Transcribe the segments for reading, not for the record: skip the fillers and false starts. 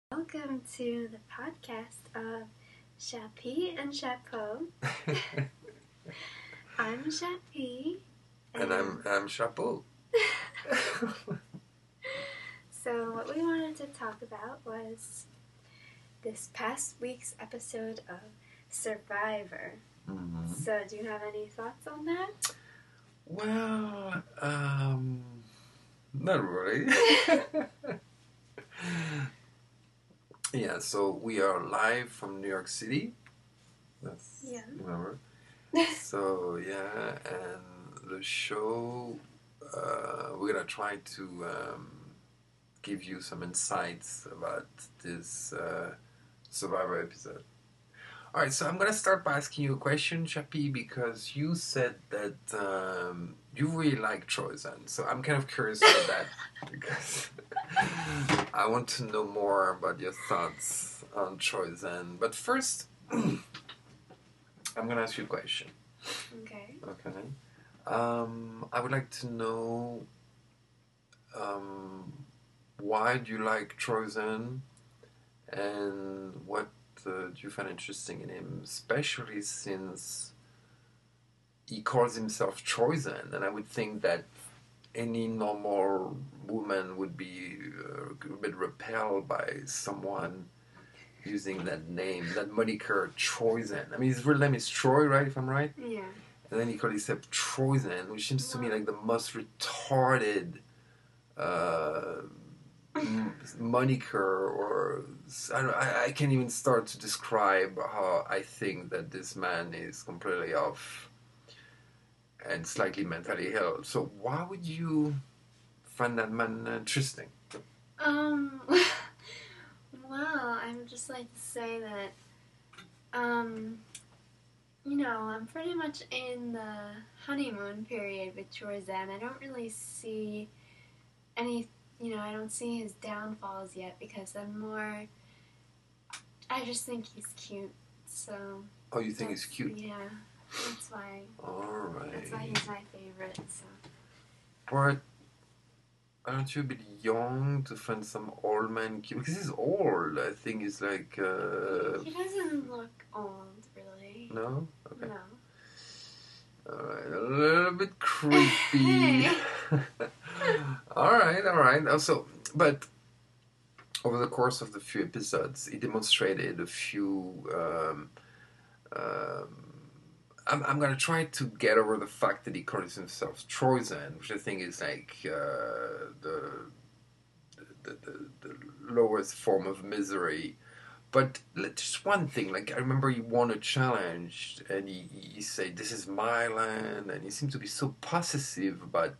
Welcome to the podcast of Chappie and Chapeau. I'm Chappie. And I'm Chapeau. So what we wanted to talk about was this past week's episode of Survivor. Mm-hmm. So do you have any thoughts on that? Well, not really. Yeah, so we are live from New York City. Yeah. Remember? So, yeah, and the show, we're going to try to give you some insights about this Survivor episode. All right, so I'm going to start by asking you a question, Chappie, because you said that you really like Troyzan. So I'm kind of curious about that because I want to know more about your thoughts on Troyzan. But first, I'm going to ask you a question. Okay. Okay. I would like to know why do you like Troyzan and what do you find interesting in him, especially since he calls himself Troyzan, and I would think that any normal woman would be a bit repelled by someone using that name, that moniker Troyzan. I mean, his real name is Troy, right, if I'm right? Yeah. And then he calls himself Troyzan, which seems to me like the most retarded moniker, or I can't even start to describe how I think that this man is completely off and slightly mentally ill. So why would you find that man interesting? Well, I would just like to say that, I'm pretty much in the honeymoon period with Troyzan. I don't really see any, I don't see his downfalls yet because I just think he's cute, so. Oh, you think he's cute? Yeah, that's why. Alright. That's why he's my favorite, so. But aren't you a bit young to find some old man cute? Because he's old. I think he's like... He doesn't look old, really. No? Okay. No. Alright, a little bit creepy. Alright. Also, but over the course of the few episodes, he demonstrated a few... I'm going to try to get over the fact that he calls himself Troyzan, which I think is like the lowest form of misery. But just one thing, like I remember he won a challenge and he said, "This is my land," and he seemed to be so possessive about,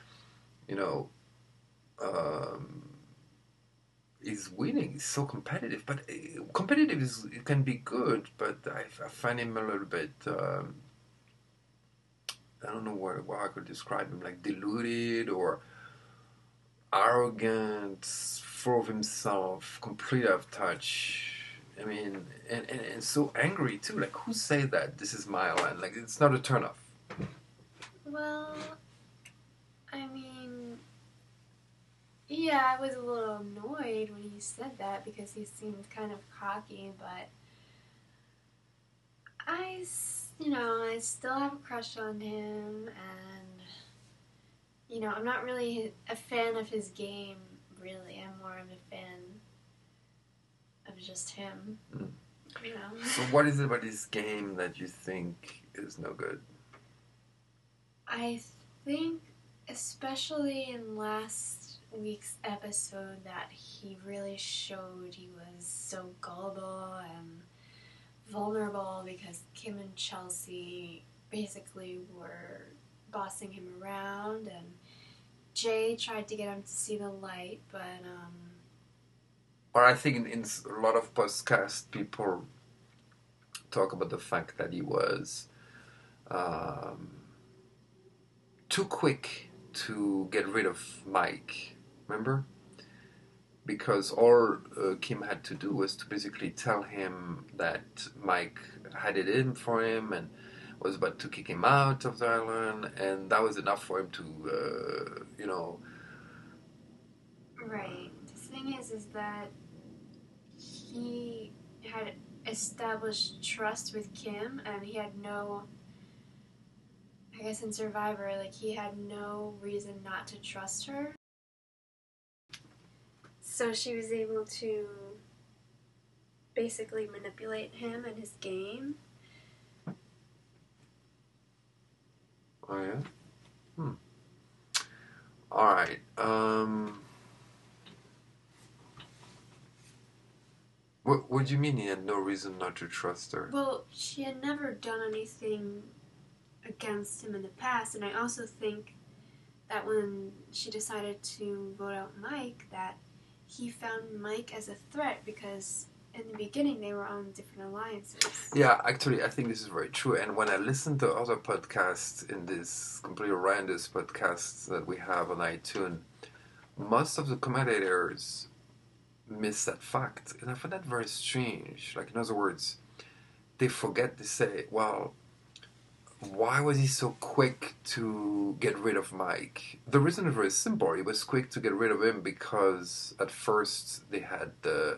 he's winning. He's so competitive, but competitive it can be good, but I find him a little bit. I don't know what I could describe him, like deluded or arrogant, full of himself, complete out of touch. I mean, and so angry too. Like, who say that? This is my land. Like, it's not a turnoff. Well, I mean, yeah, I was a little annoyed when he said that because he seemed kind of cocky, but I still have a crush on him, and, I'm not really a fan of his game, really. I'm more of a fan of just him, So what is it about his game that you think is no good? I think, especially in last week's episode, that he really showed he was so gullible and vulnerable because Kim and Chelsea basically were bossing him around, and Jay tried to get him to see the light, but Or I think in a lot of podcasts, people talk about the fact that he was too quick to get rid of Mike. Remember? Because all Kim had to do was to basically tell him that Mike had it in for him and was about to kick him out of the island, and that was enough for him to, Right. The thing is that he had established trust with Kim, and he had no, I guess in Survivor, like, he had no reason not to trust her. So she was able to basically manipulate him and his game. Oh, yeah? Alright, what do you mean he had no reason not to trust her? Well, she had never done anything against him in the past, and I also think that when she decided to vote out Mike, that he found Mike as a threat because in the beginning they were on different alliances. Yeah, actually, I think this is very true. And when I listen to other podcasts in this completely horrendous podcasts that we have on iTunes, most of the commentators miss that fact. And I find that very strange. Like, in other words, they forget to say, well, why was he so quick to get rid of Mike? The reason is very simple. He was quick to get rid of him because at first they had the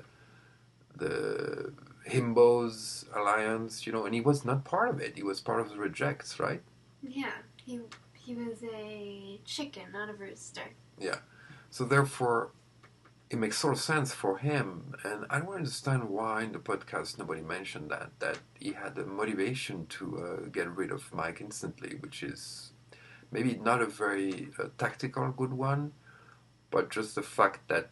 Himbos alliance, and he was not part of it. He was part of the Rejects, right? Yeah, he was a chicken, not a rooster. Yeah. So therefore, it makes sort of sense for him, and I don't understand why in the podcast nobody mentioned that he had a motivation to get rid of Mike instantly, which is maybe not a very tactical good one, but just the fact that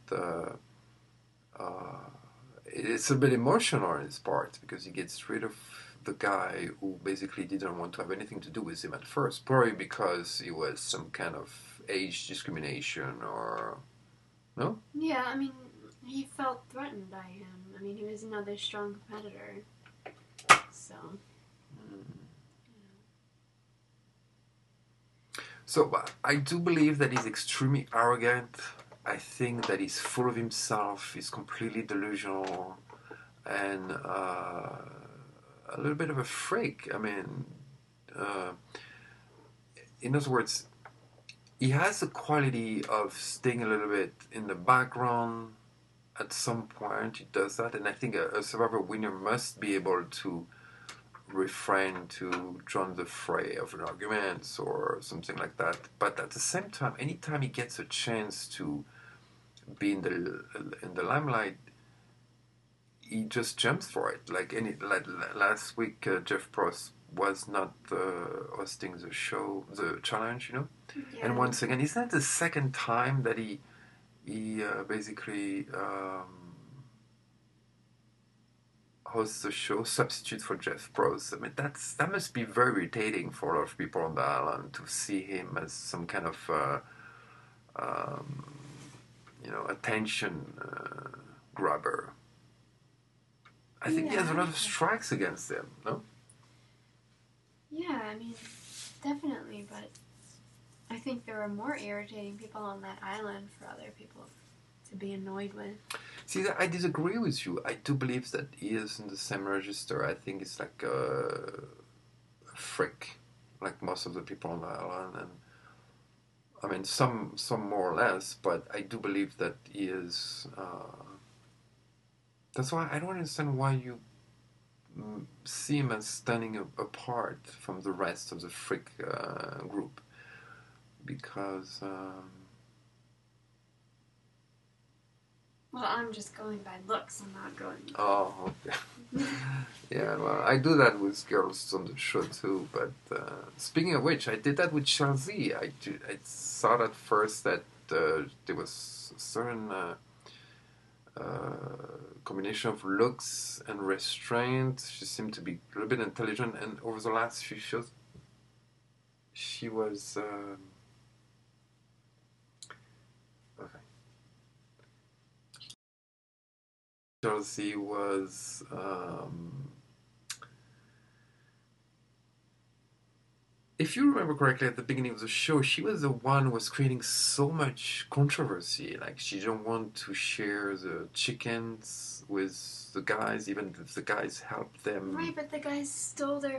it's a bit emotional on his part because he gets rid of the guy who basically didn't want to have anything to do with him at first, probably because he was some kind of age discrimination or... No? Yeah, I mean, he felt threatened by him. I mean, he was another strong competitor. So. So I do believe that he's extremely arrogant. I think that he's full of himself. He's completely delusional and a little bit of a freak. I mean, in other words, he has the quality of staying a little bit in the background. At some point, he does that, and I think a Survivor winner must be able to refrain to join the fray of an argument or something like that. But at the same time, anytime he gets a chance to be in the limelight, he just jumps for it. Like last week, Jeff Prost was not hosting the show, the challenge, Yeah. And once again, isn't that the second time that he basically hosts the show, substitute for Jeff Prost? I mean, that must be very irritating for a lot of people on the island to see him as some kind of attention grabber. I think he has a lot of strikes against him, no? Yeah, I mean, definitely, but I think there were more irritating people on that island for other people to be annoyed with. See, I disagree with you. I do believe that he is in the same register. I think it's like a freak, like most of the people on the island, and I mean some more or less, but I do believe that he is. That's why I don't understand why you see him as standing apart from the rest of the freak group, because. Well, I'm just going by looks. I'm not going. Oh, okay. Yeah, well, I do that with girls on the show too. But speaking of which, I did that with Chelsea. I thought at first that there was a certain combination of looks and restraint. She seemed to be a little bit intelligent, and over the last few shows, she was. Chelsea was if you remember correctly at the beginning of the show, she was the one who was creating so much controversy. Like, she didn't want to share the chickens with the guys, even if the guys helped them. Right, but the guys stole their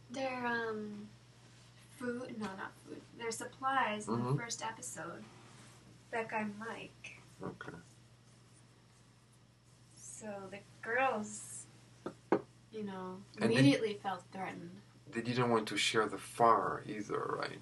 food. No, not food. Their supplies in the first episode. That guy Mike. Okay. So So the girls, And immediately felt threatened. They didn't want to share the fire either, right?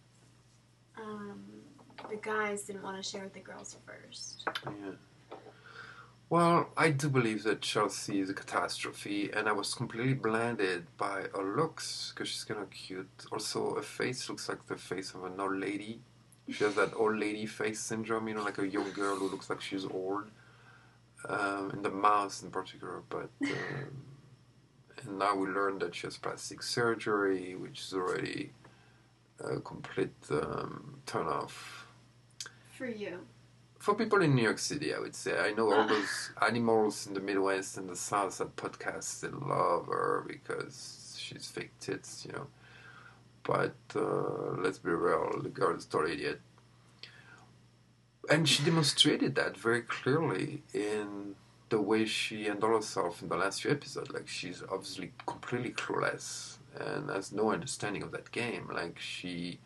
The guys didn't want to share with the girls first. Yeah. Well, I do believe that Chelsea is a catastrophe, and I was completely blinded by her looks, because she's kind of cute. Also, her face looks like the face of an old lady. She has that old lady face syndrome, like a young girl who looks like she's old. In the mouth in particular, but... and now we learned that she has plastic surgery, which is already a complete turn-off. For you. For people in New York City, I would say. I know all those animals in the Midwest and the South that podcasts, they love her because she's fake tits, But let's be real, the girl is total idiot. And she demonstrated that very clearly in the way she handled herself in the last few episodes. Like, she's obviously completely clueless and has no understanding of that game. Like, she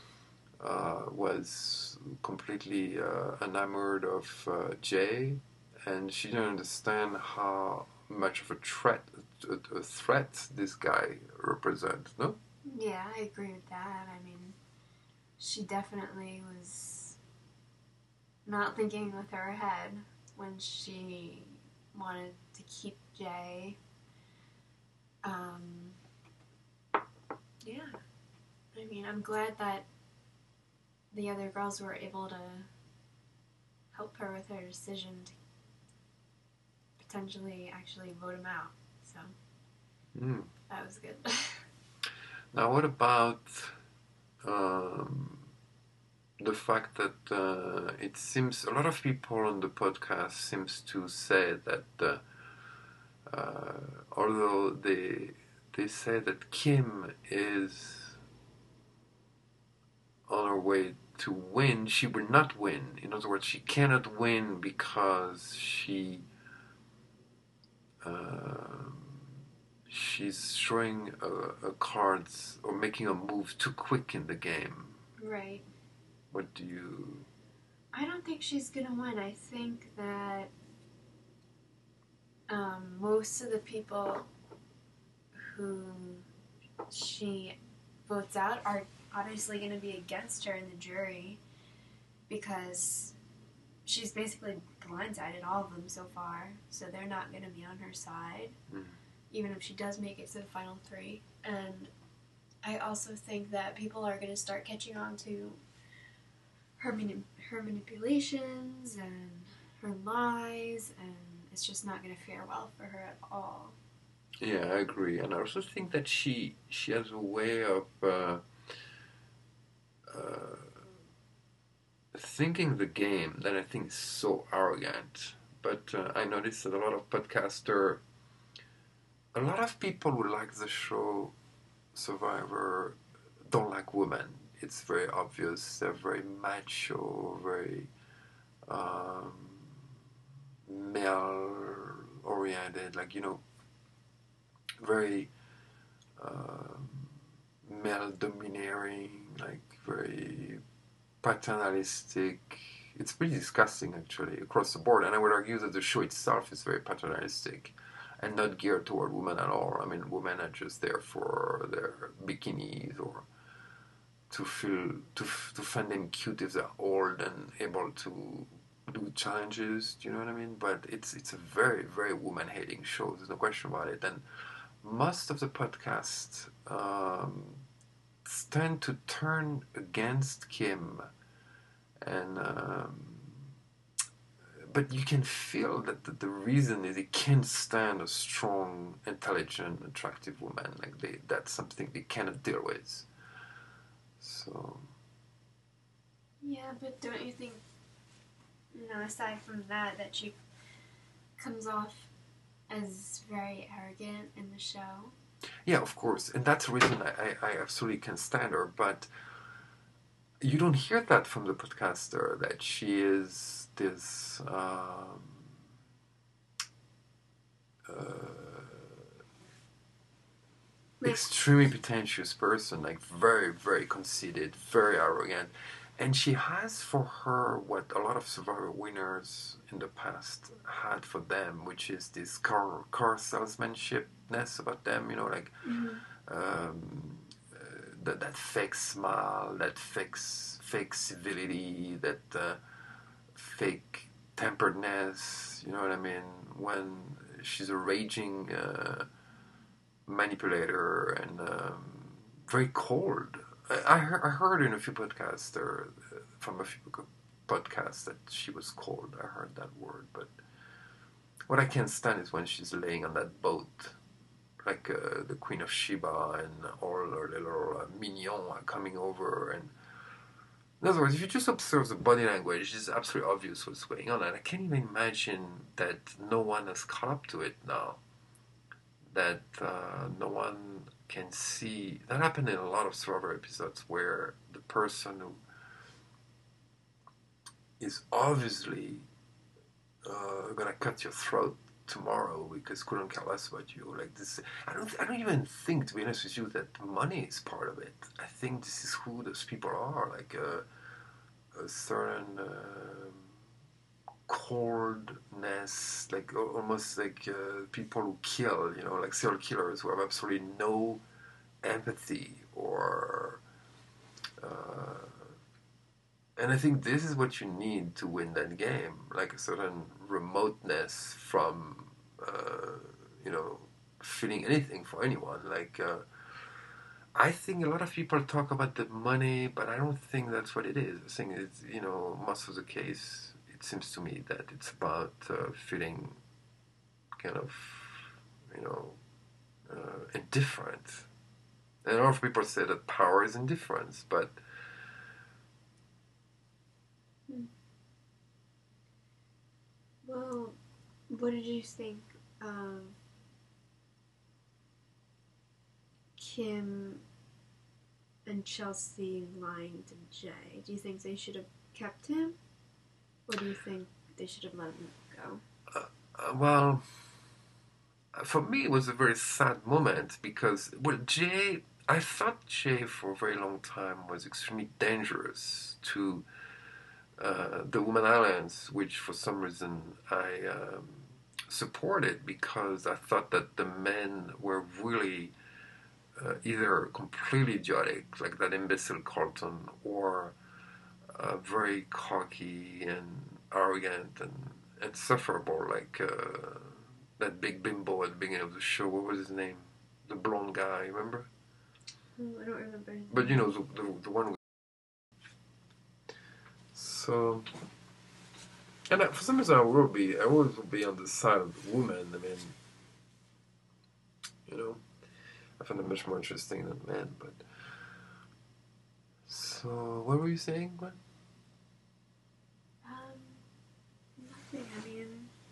was completely enamored of Jay, and she didn't understand how much of a threat this guy represents, no? Yeah, I agree with that. I mean, she definitely was not thinking with her head when she wanted to keep Jay. Yeah. I mean, I'm glad that the other girls were able to help her with her decision to potentially actually vote him out. So, that was good. Now, what about the fact that it seems a lot of people on the podcast seems to say that although they say that Kim is on her way to win, she will not win. In other words, she cannot win because she's showing cards or making a move too quick in the game. Right. What do you... I don't think she's gonna win. I think that most of the people who she votes out are obviously going to be against her in the jury because she's basically blindsided all of them so far, so they're not going to be on her side, even if she does make it to the final three. And I also think that people are going to start catching on to her manipulations and her lies, and it's just not going to fare well for her at all. Yeah, I agree. And I also think that she has a way of thinking the game that I think is so arrogant. But I noticed that a lot of people who like the show Survivor don't like women. It's very obvious. They're very macho, very male-oriented, very male-domineering, very paternalistic. It's pretty disgusting, actually, across the board. And I would argue that the show itself is very paternalistic and not geared toward women at all. I mean, women are just there for their bikinis or to find them cute if they're old and able to do challenges. Do you know what I mean? But it's a very, very woman-hating show. There's no question about it. And most of the podcasts tend to turn against Kim, and but you can feel that the reason is they can't stand a strong, intelligent, attractive woman. That's something they cannot deal with. So. Yeah, but don't you think, aside from that she comes off as very arrogant in the show? Yeah, of course. And that's the reason I absolutely can stand her. But you don't hear that from the podcaster, that she is this extremely pretentious person, very, very conceited, very arrogant. And she has for her what a lot of Survivor winners in the past had for them, which is this car salesmanshipness about them, like um, that fake smile, that fake civility, that fake temperedness. You know what I mean? When she's a raging manipulator and very cold. I heard in a few podcasts from a few podcasts that she was cold. I heard that word, but what I can't stand is when she's laying on that boat, like the Queen of Sheba and all her little mignons are coming over. And in other words, if you just observe the body language, it's absolutely obvious what's going on. And I can't even imagine that no one has caught up to it now. That no one can see. That happened in a lot of Survivor episodes where the person who is obviously gonna cut your throat tomorrow because couldn't care less about you. Like this, I don't even think, to be honest with you, that money is part of it. I think this is who those people are. Like a certain coldness, like almost like people who kill, like serial killers who have absolutely no empathy or. And I think this is what you need to win that game, like a certain remoteness from, feeling anything for anyone. Like, I think a lot of people talk about the money, but I don't think that's what it is. I think it's, most of the case, it seems to me that it's about feeling kind of, indifferent. And a lot of people say that power is indifference, but well, what did you think of Kim and Chelsea lying to Jay? Do you think they should have kept him? Or do you think they should have let him go? Well, for me, it was a very sad moment because, Jay, I thought Jay for a very long time was extremely dangerous to the Woman Alliance, which for some reason I supported because I thought that the men were really either completely idiotic, like that imbecile Carlton, or very cocky and arrogant and insufferable, like that big bimbo at the beginning of the show. What was his name? The blonde guy, remember? I don't remember. But the one. So, and for some reason, I always will be on the side of the woman. I mean, I find it much more interesting than men. But so, what were you saying, Gwen? Nothing. I mean,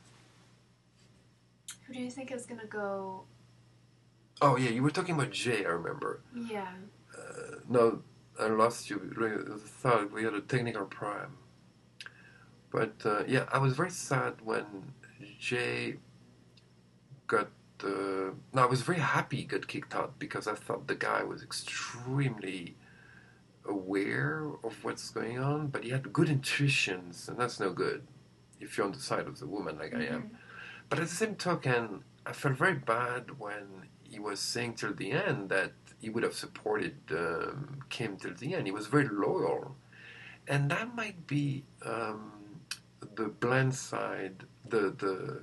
who do you think is gonna go? Oh yeah, you were talking about Jay. I remember. Yeah. No, I lost you. I thought we had a technical problem. But yeah, I was very sad when Jay got. No, I was very happy he got kicked out because I thought the guy was extremely aware of what's going on, but he had good intuitions, and that's no good if you're on the side of the woman like I am. But at the same token, I felt very bad when he was saying till the end that he would have supported Kim till the end. He was very loyal, and that might be the blind side, the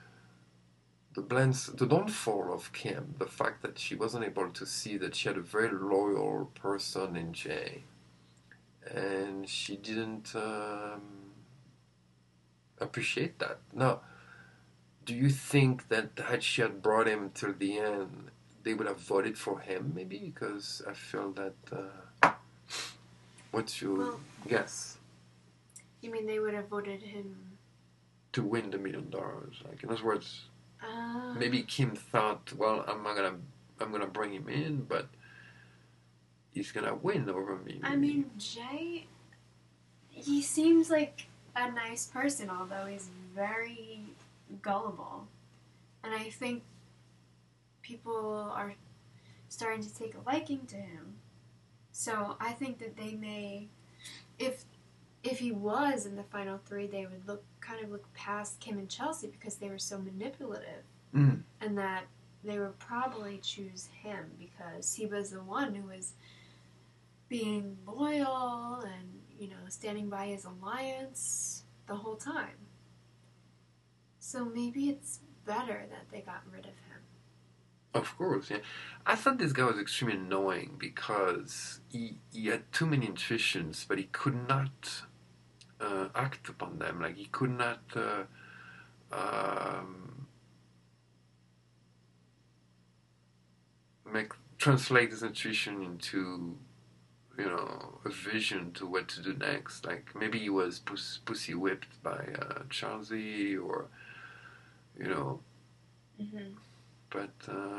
downfall of Kim, the fact that she wasn't able to see that she had a very loyal person in Jay, and she didn't appreciate that. Now, do you think that had she had brought him till the end, they would have voted for him? Maybe because I feel that. What's your guess? You mean they would have voted him to win the $1 million? Like, in other words, maybe Kim thought, well, I'm gonna bring him in, but he's gonna win over me. I mean, Jay, he seems like a nice person, although he's very gullible, and I think people are starting to take a liking to him. So I think that they may, if he was in the final three, they would look past Kim and Chelsea because they were so manipulative, and that they would probably choose him because he was the one who was being loyal and, standing by his alliance the whole time. So maybe it's better that they got rid of him. Of course, yeah. I thought this guy was extremely annoying because he had too many intuitions, but he could not act upon them. Like, he could not translate his intuition into a vision to what to do next. Like, maybe he was pussy whipped by Chelsea, or but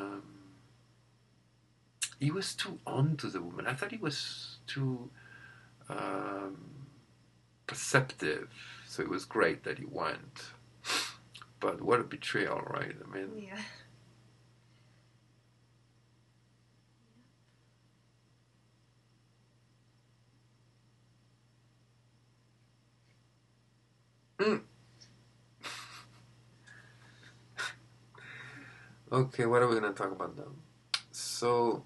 he was too on to the woman. I thought he was too perceptive, so it was great that he went. But what a betrayal, right? I mean, yeah. Okay, what are we going to talk about now? So,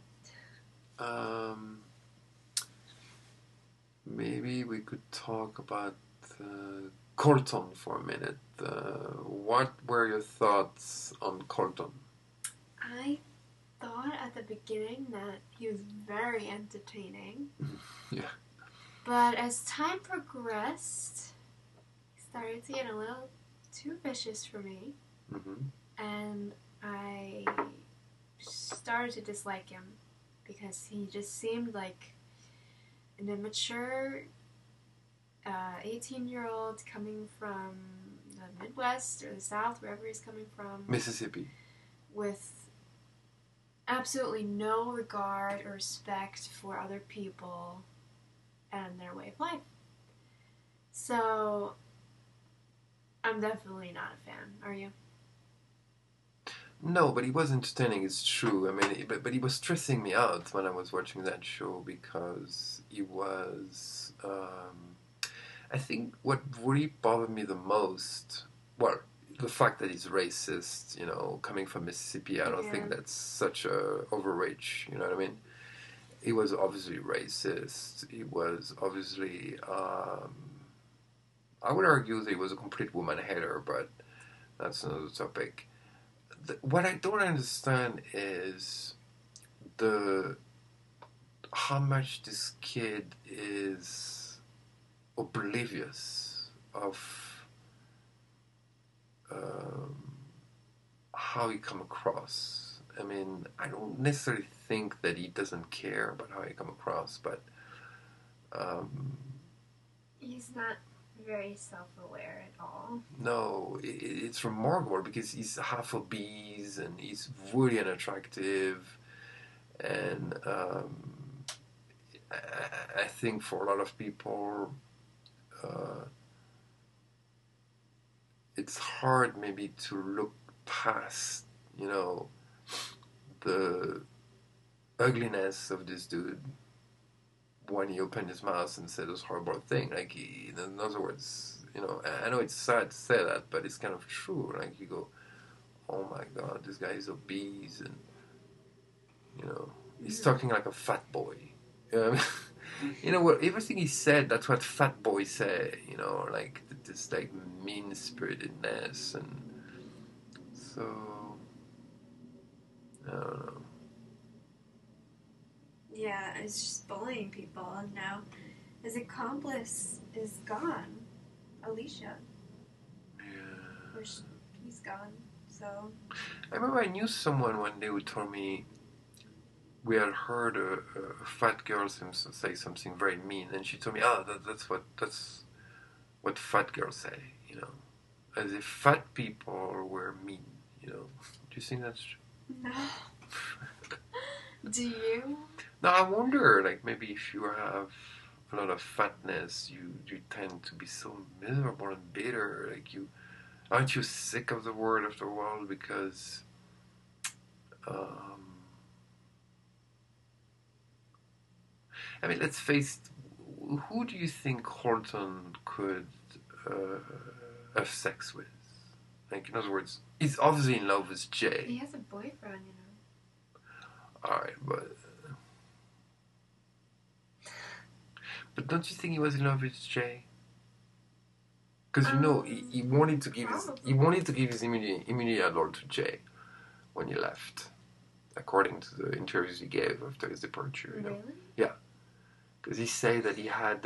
maybe we could talk about Colton for a minute. What were your thoughts on Colton? I thought at the beginning that he was very entertaining. Yeah. But as time progressed, he started to get a little too vicious for me. And I started to dislike him because he just seemed like an immature 18-year-old coming from the Midwest or the South, wherever he's coming from. Mississippi. With absolutely no regard or respect for other people and their way of life. So, I'm definitely not a fan. Are you? No, but he was entertaining, it's true. I mean, but he was stressing me out when I was watching that show because he was... I think what really bothered me the most... Well, the fact that he's racist, coming from Mississippi, I don't think that's such a overreach, you know what I mean? He was obviously racist. He was obviously... I would argue that he was a complete woman hater, but that's another topic. What I don't understand is how much this kid is oblivious of how he come across. I mean, I don't necessarily think that he doesn't care about how he come across, but he's not very self-aware at all. No, it's remarkable because he's half obese and he's really unattractive, and I think for a lot of people it's hard maybe to look past the ugliness of this dude when he opened his mouth and said this horrible thing. Like, in other words, I know it's sad to say that, but it's kind of true. Like, you go, oh my God, this guy is obese, and he's talking like a fat boy. What everything he said, that's what fat boys say. Like this like mean spiritedness, and so I don't know. Yeah, it's just bullying people, and now his accomplice is gone, Alicia. Yeah. He's gone, so... I remember I knew someone one day who told me we had heard a fat girl say something very mean, and she told me, that's what fat girls say, as if fat people were mean, Do you think that's true? No. Do you? No, I wonder, like, maybe if you have a lot of fatness, you tend to be so miserable and bitter. Like, aren't you sick of the world after a while? Because, I mean, let's face it, who do you think Horton could have sex with? Like, in other words, he's obviously in love with Jay. He has a boyfriend, you know. Alright, but don't you think he was in love with Jay? Because you know he wanted to give his immunity adult to Jay when he left, according to the interviews he gave after his departure. You know? Really? Yeah, because he said that he had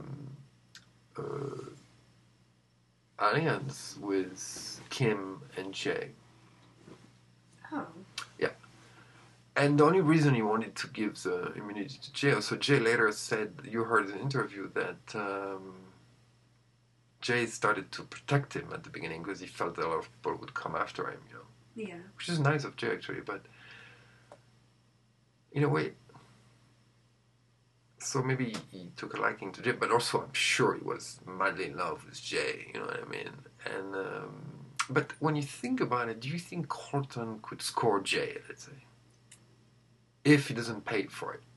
alliance with Kim and Jay. Oh. Yeah. And the only reason he wanted to give the immunity to Jay, so Jay later said, you heard in the interview, that Jay started to protect him at the beginning because he felt that a lot of people would come after him, you know. Yeah. Which is nice of Jay, actually, but in a way, so maybe he took a liking to Jay, but also I'm sure he was madly in love with Jay, you know what I mean? And but when you think about it, do you think Horton could score Jay, let's say, if he doesn't pay for it?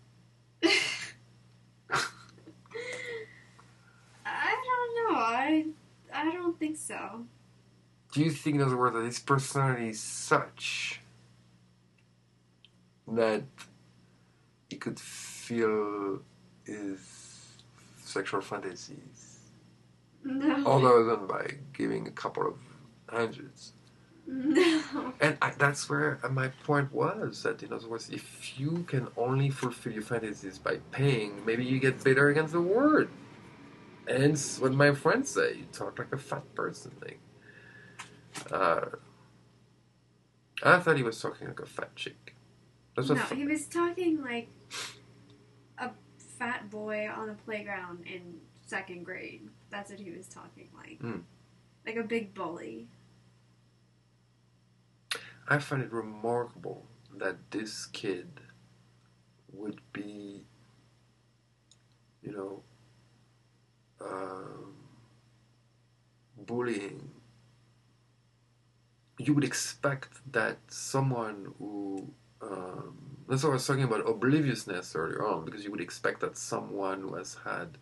I don't know. I don't think so. Do you think, in other words, that his personality is such that he could feel his sexual fantasies? No. Other than by giving a couple of hundreds. No. And that's where my point was, that in other words, if you can only fulfill your fantasies by paying, maybe you get better against the word. And it's what my friends say, you talk like a fat person. Like, I thought he was talking like a fat chick. That's what he was talking like a fat boy on a playground in 2nd grade. That's what he was talking like. Like a big bully. I find it remarkable that this kid would be, you know, bullying. You would expect that someone who, that's why I was talking about obliviousness earlier on, because you would expect that someone who has had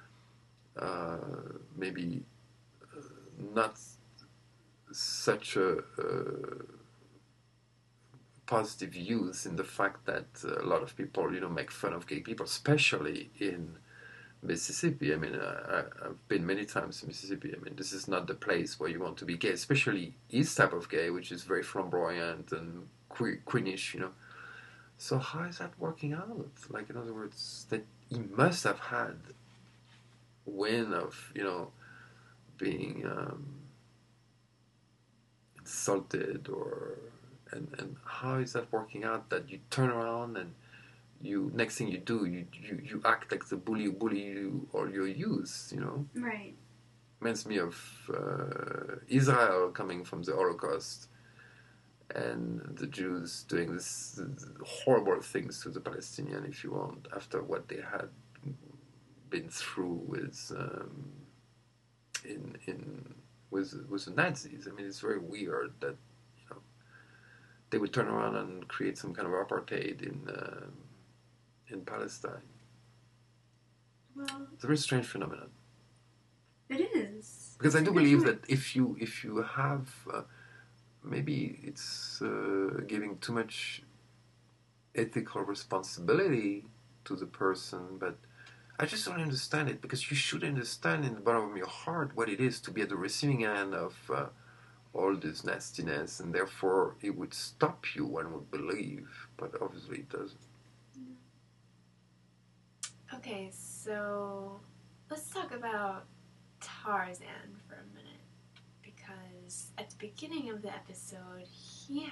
maybe not such a positive views in the fact that a lot of people, you know, make fun of gay people, especially in Mississippi. I mean, I've been many times in Mississippi. I mean, this is not the place where you want to be gay, especially his type of gay, which is very flamboyant and queenish, you know. So how is that working out? Like, in other words, that he must have had wind of, you know, being insulted, or and how is that working out that you turn around and you, next thing you do, you act like the bully who bully you or your youth, you know? Right. Reminds me of Israel coming from the Holocaust and the Jews doing this horrible things to the Palestinians, if you want, after what they had been through with with the Nazis. I mean, it's very weird that, you know, they would turn around and create some kind of apartheid in Palestine. Well, it's a very strange phenomenon. It is. Because I do believe that if you have maybe it's giving too much ethical responsibility to the person, but I just don't understand it, because you should understand in the bottom of your heart what it is to be at the receiving end of all this nastiness, and therefore it would stop you, one would believe, but obviously it doesn't. Okay, so let's talk about Tarzan for a minute, because at the beginning of the episode, he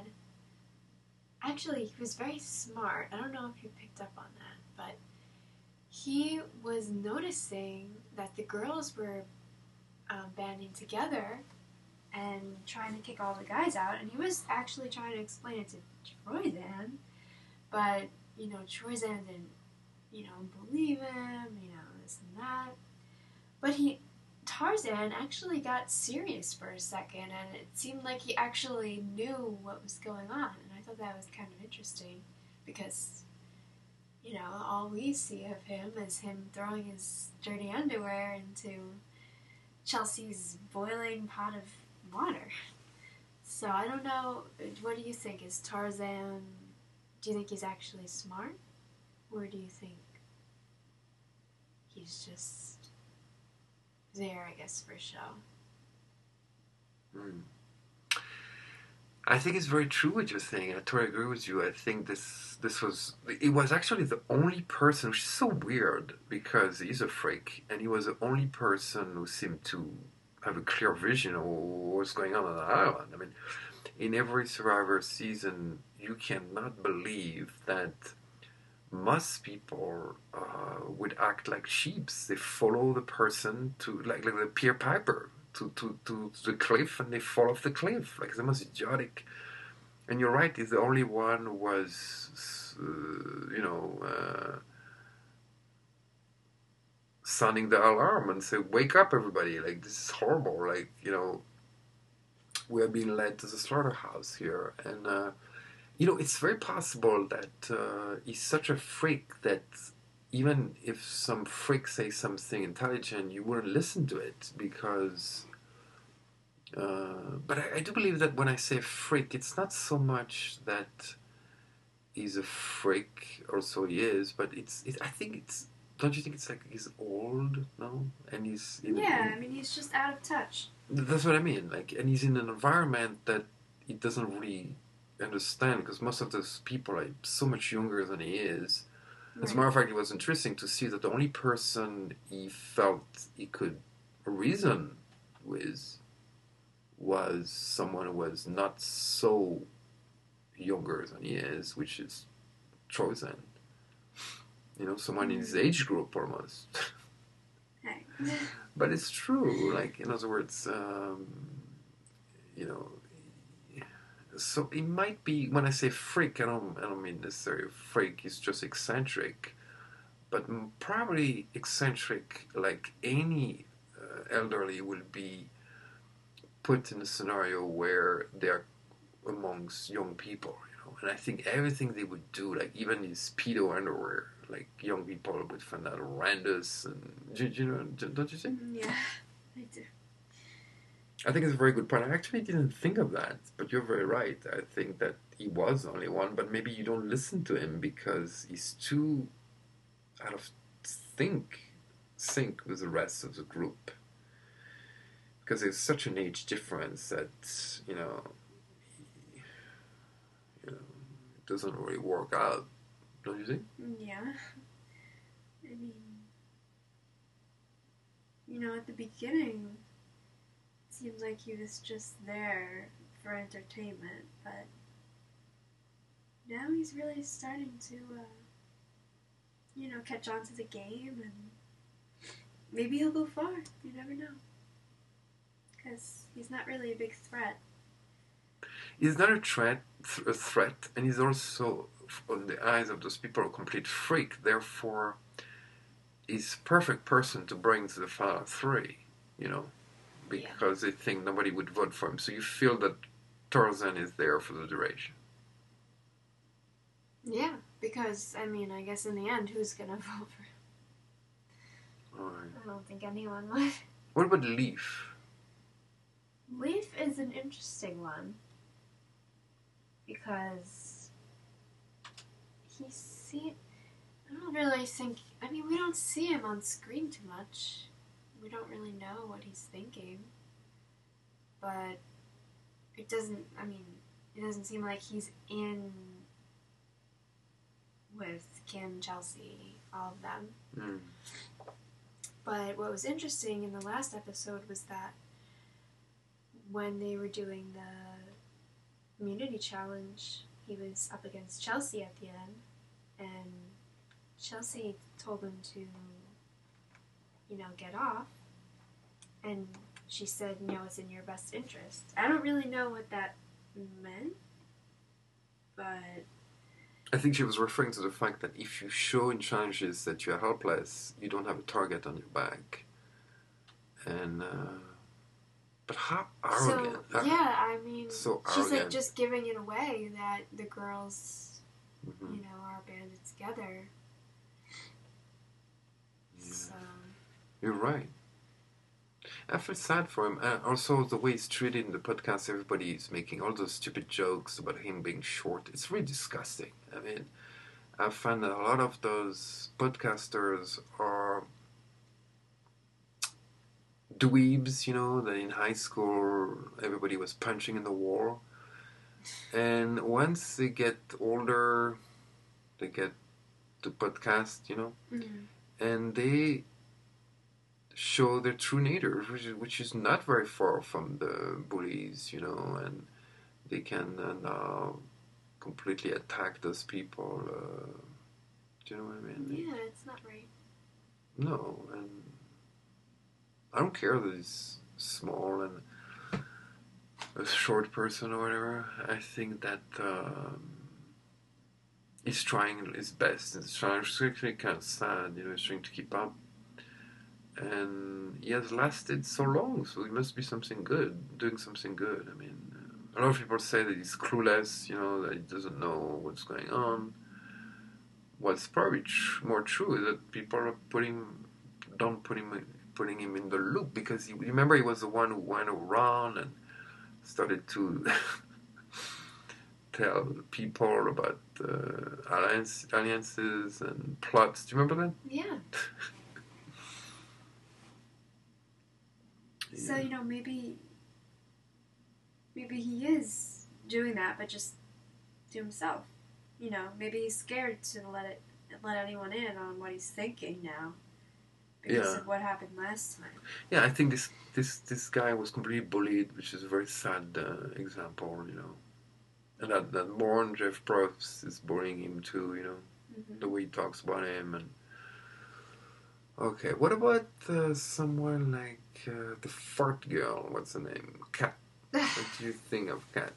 was very smart. I don't know if you picked up on that, but he was noticing that the girls were banding together and trying to kick all the guys out, and he was actually trying to explain it to Troyzan, but, you know, Troyzan didn't, you know, believe him, you know, this and that. But Tarzan actually got serious for a second, and it seemed like he actually knew what was going on, and I thought that was kind of interesting, because all we see of him is him throwing his dirty underwear into Chelsea's boiling pot of water. So I don't know, what do you think? Is Tarzan, do you think he's actually smart? Or do you think he's just there, I guess, for show? I think it's very true what you're saying. I totally agree with you. I think it was actually the only person, which is so weird because he's a freak, and he was the only person who seemed to have a clear vision of what's going on the island. I mean, in every Survivor season, you cannot believe that most people would act like sheeps. They follow the person to like the Pier Piper to the cliff, and they fall off the cliff. Like, the most idiotic. And you're right, he's the only one who was, sounding the alarm and say, "Wake up, everybody! Like, this is horrible. Like, we are being led to the slaughterhouse here." And it's very possible that he's such a freak that even if some freak says something intelligent, you wouldn't listen to it because. But I do believe that when I say freak, it's not so much that he's a freak, or so he is, but I think it's. Don't you think it's like he's old, no? And he's he's just out of touch. That's what I mean. Like, and he's in an environment that he doesn't really understand because most of those people are so much younger than he is. As a matter of fact, it was interesting to see that the only person he felt he could reason with was someone who was not so younger than he is, which is Tarzan. Someone in his age group almost. But it's true. Like, in other words, so it might be, when I say freak, I don't mean necessarily freak. He's just eccentric, but probably eccentric like any elderly will be put in a scenario where they're amongst young people, and I think everything they would do, like even these pedo underwear, like young people would find that horrendous, and don't you think? Yeah, I do. I think it's a very good point. I actually didn't think of that, but you're very right. I think that he was the only one, but maybe you don't listen to him because he's too out of sync with the rest of the group. Because there's such an age difference that, it doesn't really work out, don't you think? Yeah. I mean, at the beginning, it seemed like he was just there for entertainment, but now he's really starting to, catch on to the game, and maybe he'll go far. You never know. Because he's not really a big threat. He's not a threat, and he's also, on the eyes of those people, a complete freak. Therefore, he's a perfect person to bring to the final three, because they think nobody would vote for him. So you feel that Tarzan is there for the duration. Yeah, because, I guess in the end, who's going to vote for him? All right. I don't think anyone would. What about Leif? Leif is an interesting one because I don't really think, we don't see him on screen too much. We don't really know what he's thinking, but it doesn't seem like he's in with Kim, Chelsea, all of them. But what was interesting in the last episode was that when they were doing the immunity challenge, he was up against Chelsea at the end, and Chelsea told him to, get off, and she said, it's in your best interest. I don't really know what that meant, but I think she was referring to the fact that if you show in challenges that you're helpless, you don't have a target on your back. And, but how arrogant. So she's like just giving it away that the girls, are banded together. So You're right. I feel sad for him. Also, the way he's treated in the podcast, everybody is making all those stupid jokes about him being short. It's really disgusting. I mean, I find that a lot of those podcasters are dweebs, that in high school everybody was punching in the wall. And once they get older, they get to podcast, and they show their true nature, which is not very far from the bullies, and they can now completely attack those people. Do you know what I mean? Yeah, it's not right. No, and I don't care that he's small and a short person or whatever. I think that he's trying his best. He's trying. It's actually kind of sad, he's trying to keep up. And he has lasted so long, so he must be doing something good. I mean, a lot of people say that he's clueless, that he doesn't know what's going on. What's probably more true is that people are don't putting him in the loop, because remember he was the one who went around and started to tell people about alliances and plots. Do you remember that? Yeah. So, maybe he is doing that, but just to himself. Maybe he's scared to let anyone in on what he's thinking now because of what happened last time. Yeah, I think this guy was completely bullied, which is a very sad example, And that Born Jeff Probst is bullying him too, the way he talks about him. And okay, what about someone like the fart girl? What's her name? Kat. What do you think of Kat?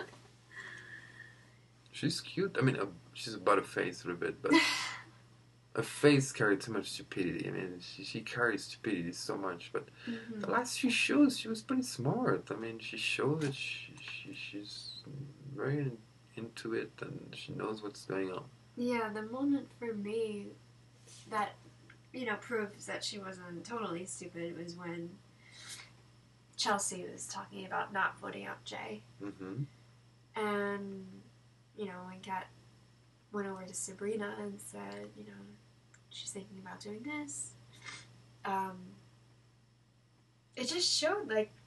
She's cute. I mean, she's a butterface a little bit, but her face carried too much stupidity. I mean, she carries stupidity so much. But the last few shows, she was pretty smart. I mean, she showed that she's very into it and she knows what's going on. Yeah, the moment for me that proves that she wasn't totally stupid was when Chelsea was talking about not voting out Jay. Mm-hmm. And, when Kat went over to Sabrina and said, she's thinking about doing this, it just showed,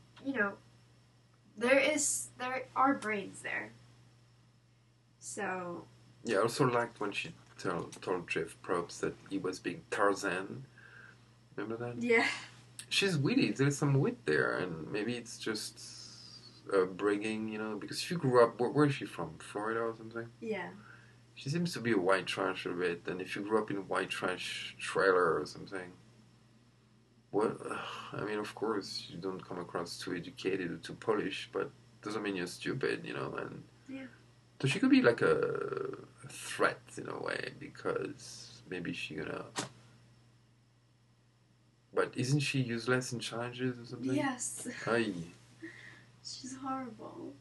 there are brains there. So... Yeah, I also liked when she told Jeff Probst that he was being Tarzan. Remember that? Yeah. She's witty. There's some wit there, and maybe it's just bringing, because she grew up. Where is she from? Florida or something? Yeah. She seems to be a white trash a bit, and if you grew up in a white trash trailer or something, I mean, of course, you don't come across too educated or too polished, but doesn't mean you're stupid, and... Yeah. So she could be like a threat in a way, because maybe she gonna... But isn't she useless in challenges or something? Yes. Aye. She's horrible.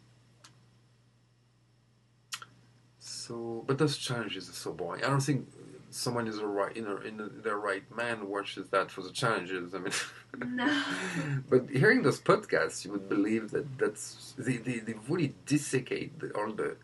So, but those challenges are so boring. I don't think someone is in their right mind watches that for the challenges. I mean, no. But hearing those podcasts, you would believe that's they really dissecate all the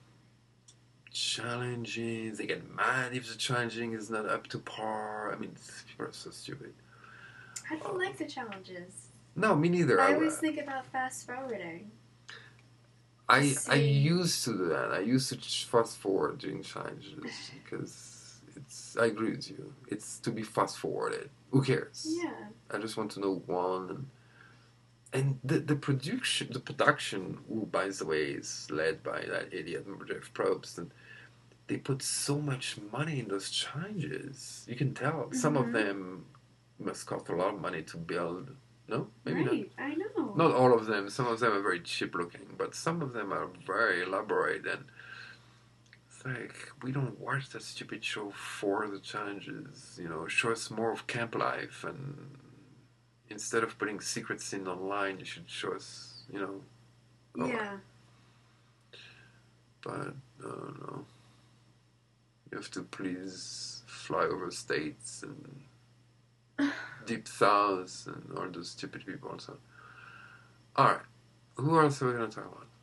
challenges. They get mad if the challenging is not up to par. I mean, people are so stupid. I don't like the challenges. No, me neither. I always think about fast forwarding. I used to do that. I used to fast forward during challenges because I agree with you. It's to be fast forwarded. Who cares? Yeah. I just want to know one. And the production, who by the way is led by that idiot Jeff Probst, and they put so much money in those challenges. You can tell some of them must cost a lot of money to build. No, maybe right. Not. I know. Not all of them. Some of them are very cheap looking, but some of them are very elaborate. And it's like, we don't watch that stupid show for the challenges. Show us more of camp life, and instead of putting secret sin online, you should show us, Yeah. But I don't know. You have to please fly over states and Deep South and all those stupid people. So, all right, who else are we gonna talk about?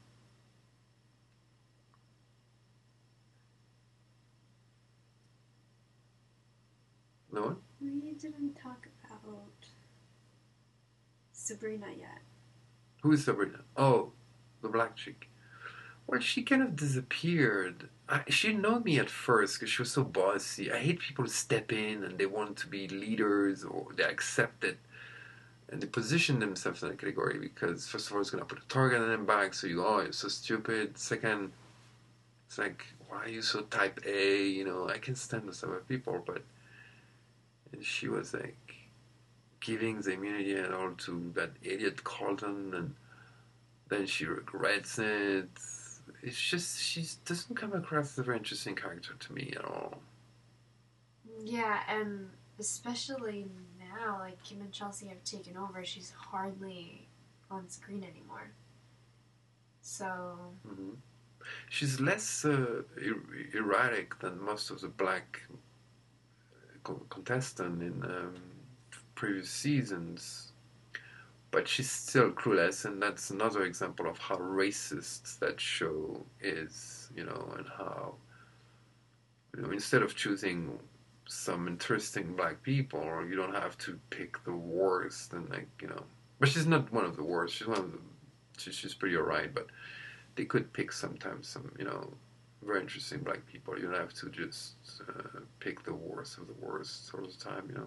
No one. We didn't talk about Sabrina yet. Who is Sabrina? Oh, the black chick. Well, she kind of disappeared. She didn't know me at first because she was so bossy. I hate people who step in and they want to be leaders or they accept it and they position themselves in a category because first of all, it's gonna put a target on their back. So you go, oh, you're so stupid. Second, it's like, why are you so type A? You know, I can stand those type of people, but and she was like giving the immunity and all to that idiot Carlton, and then she regrets it. It's just she doesn't come across as a very interesting character to me at all. Yeah, and especially now, like Kim and Chelsea have taken over, she's hardly on screen anymore. So. Mm-hmm. She's less erratic than most of the black contestant in previous seasons, but she's still clueless, and that's another example of how racist that show is, you know, and how, you know, instead of choosing some interesting black people, you don't have to pick the worst, and like, you know, but she's not one of the worst. She's one of the, she's pretty alright, but they could pick sometimes some, you know, very interesting black people. You don't have to just pick the worst of the worst all the time, you know.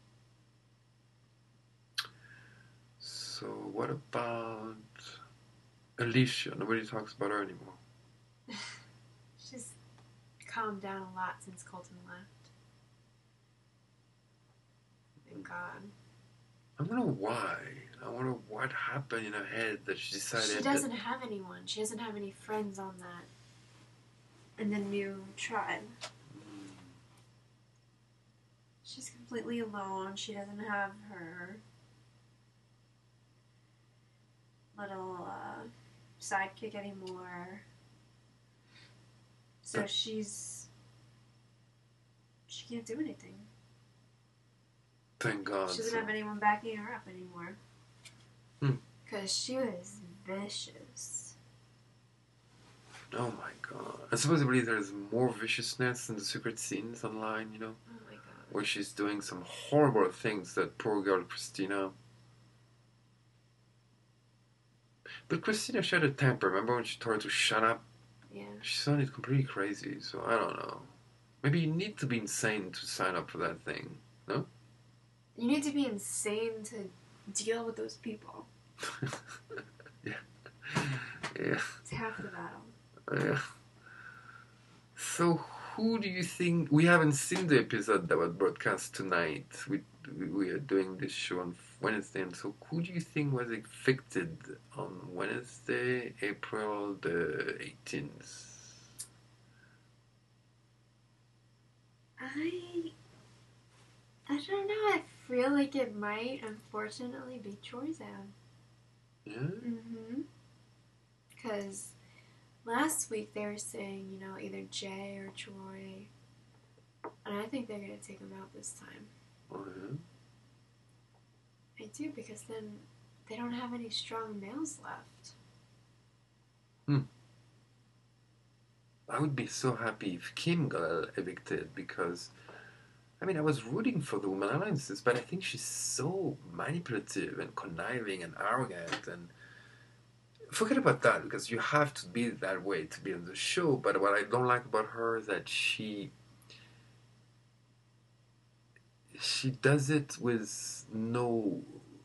So what about Alicia? Nobody talks about her anymore. She's calmed down a lot since Colton left. Thank God. I wonder why. I wonder what happened in her head that she decided. She doesn't have anyone. She doesn't have any friends on that. In the new tribe. She's completely alone. She doesn't have her little sidekick anymore. So she can't do anything. Thank God. She doesn't have anyone backing her up anymore. Because she was vicious. Oh my God. And supposedly there's more viciousness in the secret scenes online, you know? Oh my God. Where she's doing some horrible things, that poor girl Christina. But Christina showed a temper. Remember when she told her to shut up? Yeah. She sounded completely crazy, so I don't know. Maybe you need to be insane to sign up for that thing, no? You need to be insane to deal with those people. Yeah. Yeah. It's half the battle. Yeah. So who do you think... We haven't seen the episode that was broadcast tonight. We are doing this show on Wednesday, and so who do you think was evicted on Wednesday, April the 18th? I don't know. I feel like it might, unfortunately, be Chorzan. Yeah? Mm-hmm. Because last week they were saying, you know, either Jay or Troy. And I think they're going to take him out this time. Oh, yeah? I do, because then they don't have any strong males left. I would be so happy if Kim got evicted because, I mean, I was rooting for the Women Alliances, but I think she's so manipulative and conniving and arrogant, and forget about that because you have to be that way to be on the show. But what I don't like about her is that she does it with no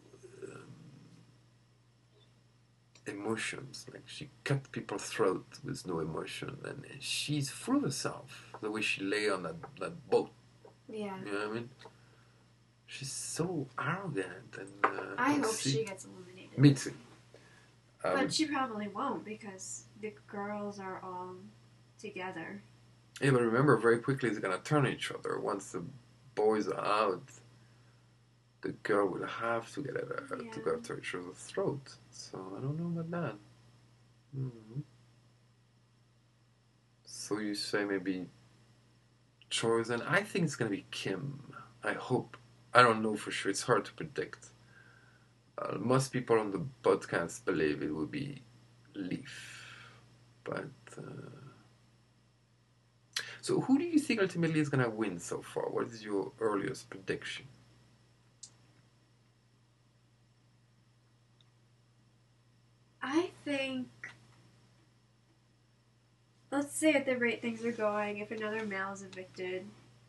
emotions. Like she cut people's throat with no emotion, and she's full of herself. The way she lay on that boat. Yeah. You know what I mean? She's so arrogant and. I hope she gets eliminated. Me too. But she probably won't because the girls are all together. Yeah, but remember, very quickly they're gonna turn on each other. Once the boys are out, the girl will have to get to go after each other's throat. So I don't know about that. Mm-hmm. So you say maybe Chorzan? I think it's gonna be Kim. I hope I don't know for sure. It's hard to predict. Most people on the podcast believe it will be Leaf, but so who do you think ultimately is gonna win so far? What is your earliest prediction? I think, let's say at the rate things are going, if another male is evicted,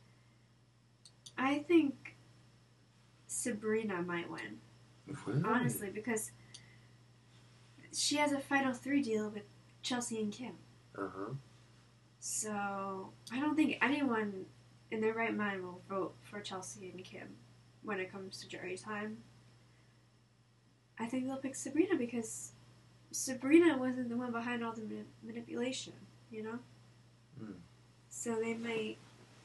I think Sabrina might win. Really? Honestly, because she has a Final 3 deal with Chelsea and Kim. Uh-huh. So, I don't think anyone in their right mind will vote for Chelsea and Kim when it comes to jury time. I think they'll pick Sabrina because Sabrina wasn't the one behind all the manipulation, you know? Mm. So they might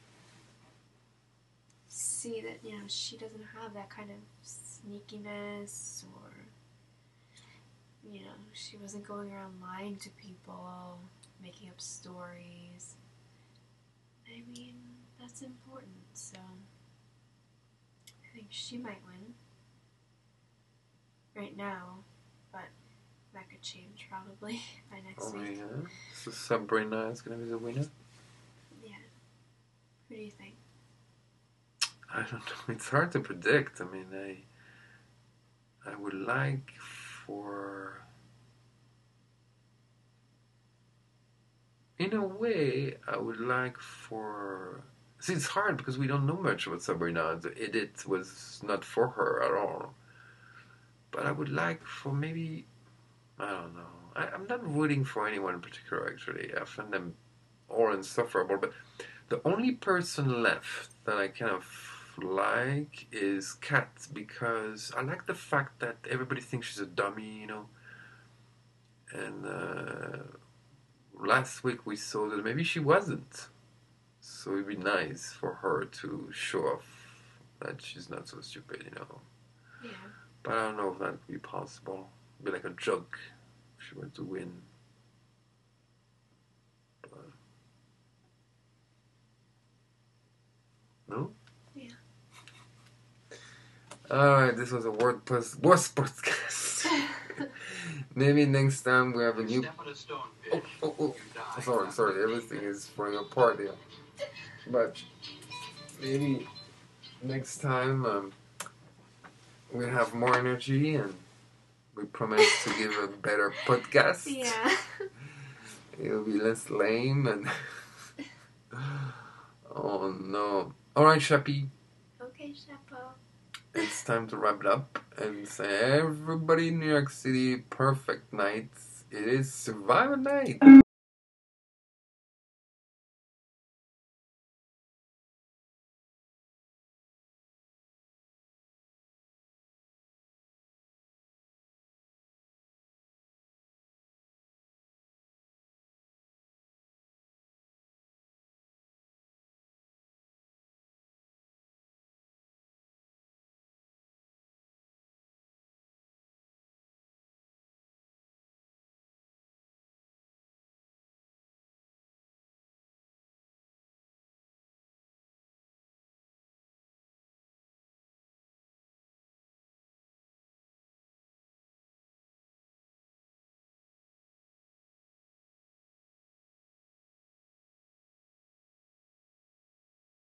see that, you know, she doesn't have that kind of sneakiness, or, you know, she wasn't going around lying to people, making up stories. I mean, that's important, so I think she might win right now, but that could change probably by next week. Yeah. So Sabrina is gonna be the winner? Yeah. Who do you think? I don't know. It's hard to predict. I mean, I would like for, in a way, I would like for. See, it's hard because we don't know much about Sabrina. The edit was not for her at all. But I would like for maybe, I don't know. I'm not rooting for anyone in particular, actually. I find them all insufferable. But the only person left that I kind of like is Kat, because I like the fact that everybody thinks she's a dummy, you know. And last week we saw that maybe she wasn't. So it'd be nice for her to show off that she's not so stupid, you know. Yeah. But I don't know if that would be possible. It'd be like a joke if she were to win. But... No? Yeah. Alright, this was a worst podcast. Maybe next time we have a new... Oh. Sorry, everything is falling apart here. But maybe next time we have more energy and we promise to give a better podcast. Yeah. It'll be less lame and... Oh no. Alright, Chappie. Okay, Chapeau. It's time to wrap it up and say, everybody in New York City, perfect night. It is Survivor Night.